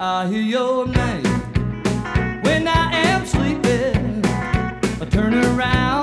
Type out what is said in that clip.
I hear your name when I am sleeping. I turn around.